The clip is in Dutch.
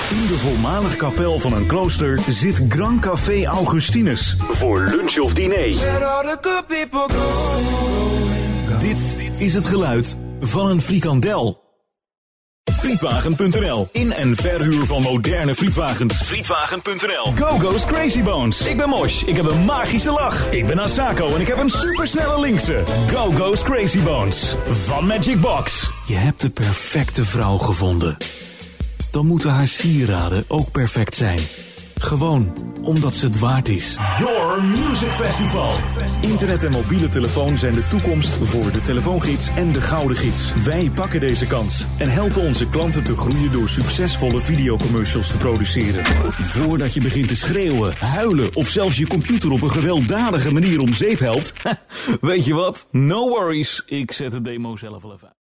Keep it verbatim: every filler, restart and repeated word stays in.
In de voormalige kapel van een klooster zit Grand Café Augustinus. Voor lunch of diner. Dit is het geluid van een frikandel. Frietwagen punt n l. In- en verhuur van moderne frietwagens. Frietwagen punt n l. Go-Go's Crazy Bones. Ik ben Mosh. Ik heb een magische lach. Ik ben Asako en ik heb een supersnelle linkse. Go-Go's Crazy Bones. Van Magic Box. Je hebt de perfecte vrouw gevonden. Dan moeten haar sieraden ook perfect zijn. Gewoon omdat ze het waard is. Your Music Festival. Internet en mobiele telefoon zijn de toekomst voor de telefoongids en de gouden gids. Wij pakken deze kans en helpen onze klanten te groeien door succesvolle videocommercials te produceren. Voordat je begint te schreeuwen, huilen of zelfs je computer op een gewelddadige manier om zeep helpt. Weet je wat? No worries, ik zet de demo zelf wel even uit.